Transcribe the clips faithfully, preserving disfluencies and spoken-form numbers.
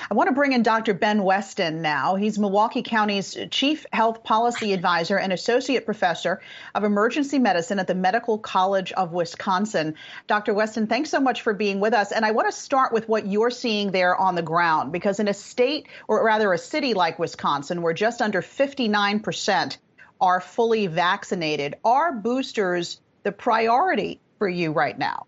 I want to bring in Doctor Ben Weston now. He's Milwaukee County's Chief Health Policy Advisor and Associate Professor of Emergency Medicine at the Medical College of Wisconsin. Doctor Weston, thanks so much for being with us. And I want to start with what you're seeing there on the ground, because in a state, or rather a city like Wisconsin, where just under fifty-nine percent are fully vaccinated, are boosters the priority for you right now?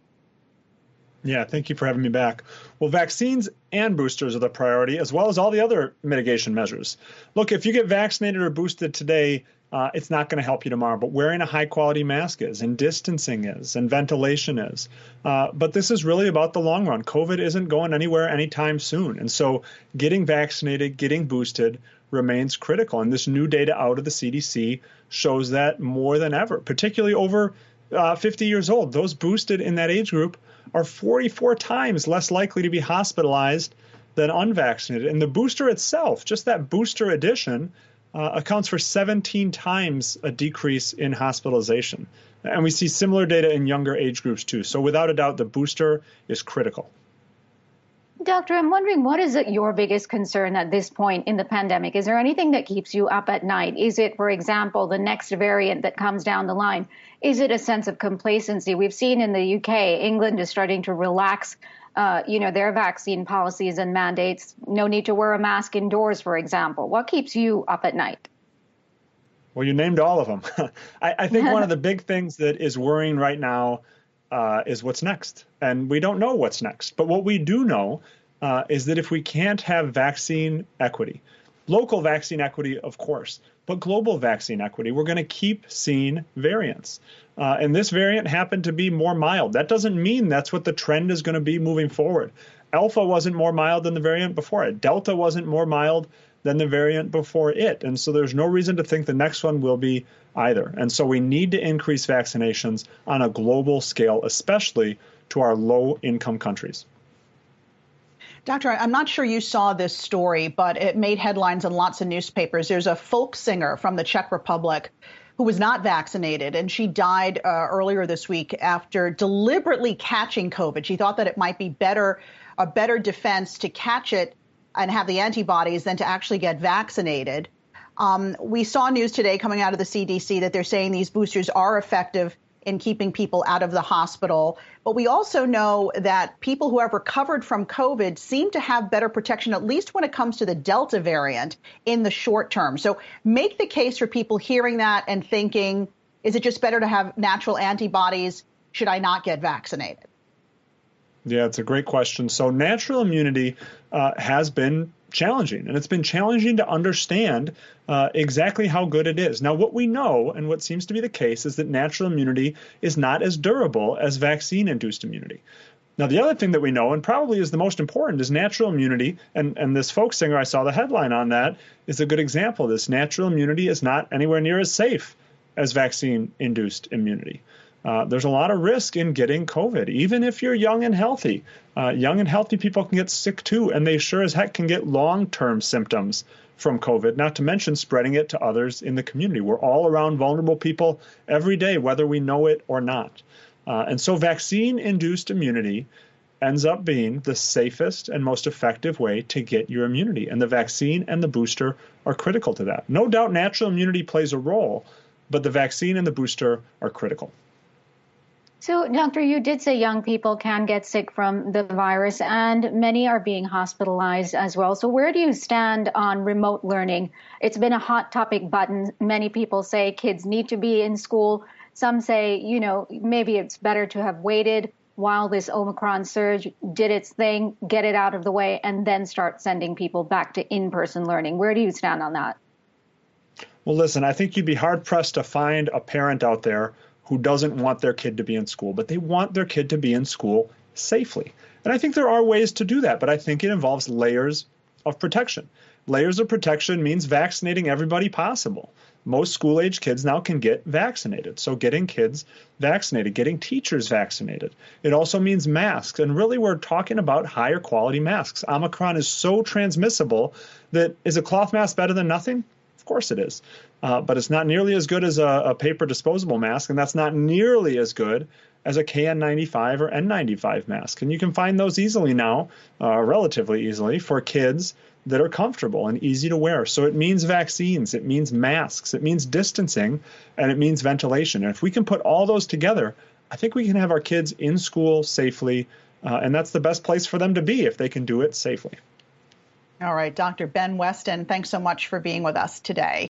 Yeah, thank you for having me back. Well, vaccines and boosters are the priority, as well as all the other mitigation measures. Look, if you get vaccinated or boosted today, uh, it's not going to help you tomorrow. But wearing a high-quality mask is, and distancing is, and ventilation is. Uh, but this is really about the long run. COVID isn't going anywhere anytime soon. And so getting vaccinated, getting boosted remains critical. And this new data out of the C D C shows that more than ever, particularly over uh, fifty years old. Those boosted in that age group are forty-four times less likely to be hospitalized than unvaccinated. And the booster itself, just that booster addition, uh, accounts for seventeen times a decrease in hospitalization. And we see similar data in younger age groups too. So without a doubt, the booster is critical. Doctor, I'm wondering, what is your biggest concern at this point in the pandemic? Is there anything that keeps you up at night? Is it, for example, the next variant that comes down the line? Is it a sense of complacency? We've seen in the U K, England is starting to relax, uh, you know, their vaccine policies and mandates. No need to wear a mask indoors, for example. What keeps you up at night? Well, you named all of them. I, I think one of the big things that is worrying right now Uh, is what's next. And we don't know what's next. But what we do know uh, is that if we can't have vaccine equity, local vaccine equity, of course, but global vaccine equity, we're going to keep seeing variants. Uh, and this variant happened to be more mild. That doesn't mean that's what the trend is going to be moving forward. Alpha wasn't more mild than the variant before it. Delta wasn't more mild than the variant before it. And so there's no reason to think the next one will be either. And so we need to increase vaccinations on a global scale, especially to our low-income countries. Doctor, I'm not sure you saw this story, but it made headlines in lots of newspapers. There's a folk singer from the Czech Republic who was not vaccinated, and she died uh, earlier this week after deliberately catching COVID. She thought that it might be better, a better defense to catch it and have the antibodies than to actually get vaccinated. Um, we saw news today coming out of the C D C that they're saying these boosters are effective in keeping people out of the hospital. But we also know that people who have recovered from COVID seem to have better protection, at least when it comes to the Delta variant in the short term. So make the case for people hearing that and thinking, is it just better to have natural antibodies? Should I not get vaccinated? Yeah, it's a great question. So natural immunity uh, has been challenging, and it's been challenging to understand uh, exactly how good it is. Now, what we know, and what seems to be the case, is that natural immunity is not as durable as vaccine-induced immunity. Now, the other thing that we know, and probably is the most important, is natural immunity, and, and this folk singer, I saw the headline on that, is a good example of this. Natural immunity is not anywhere near as safe as vaccine-induced immunity. Uh, there's a lot of risk in getting COVID, even if you're young and healthy. Uh, young and healthy people can get sick too, and they sure as heck can get long-term symptoms from COVID, not to mention spreading it to others in the community. We're all around vulnerable people every day, whether we know it or not. Uh, and so vaccine-induced immunity ends up being the safest and most effective way to get your immunity. And the vaccine and the booster are critical to that. No doubt natural immunity plays a role, but the vaccine and the booster are critical. So, Doctor, you did say young people can get sick from the virus, and many are being hospitalized as well. So where do you stand on remote learning? It's been a hot topic button. Many people say kids need to be in school. Some say, you know, maybe it's better to have waited while this Omicron surge did its thing, get it out of the way, and then start sending people back to in-person learning. Where do you stand on that? Well, listen, I think you'd be hard-pressed to find a parent out there who doesn't want their kid to be in school, but they want their kid to be in school safely. And I think there are ways to do that, but I think it involves layers of protection. Layers of protection means vaccinating everybody possible. Most school-age kids now can get vaccinated. So getting kids vaccinated, getting teachers vaccinated. It also means masks. And really, we're talking about higher quality masks. Omicron is so transmissible that is a cloth mask better than nothing? Of course it is. Uh, but it's not nearly as good as a, a paper disposable mask, and that's not nearly as good as a K N ninety-five or N ninety-five mask. And you can find those easily now, uh, relatively easily, for kids that are comfortable and easy to wear. So it means vaccines, it means masks, it means distancing, and it means ventilation. And if we can put all those together, I think we can have our kids in school safely, uh, and that's the best place for them to be if they can do it safely. All right, Doctor Ben Weston, thanks so much for being with us today.